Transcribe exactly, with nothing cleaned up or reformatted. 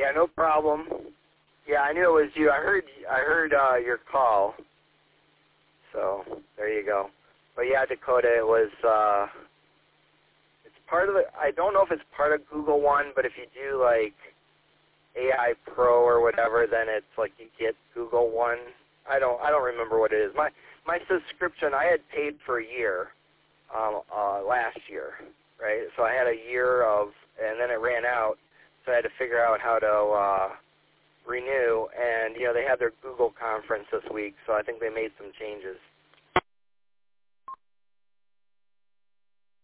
Yeah, no problem. Yeah, I knew it was you. I heard I heard uh, your call. So there you go. But yeah, Dakota, it was. Uh, it's part of the. I don't know if it's part of Google One, but if you do like A I Pro or whatever, then it's like you get Google One. I don't. I don't remember what it is. My my subscription. I had paid for a year um, uh, last year, right? So I had a year of, and then it ran out. So I had to figure out how to uh, renew. And you know, they had their Google conference this week, so I think they made some changes.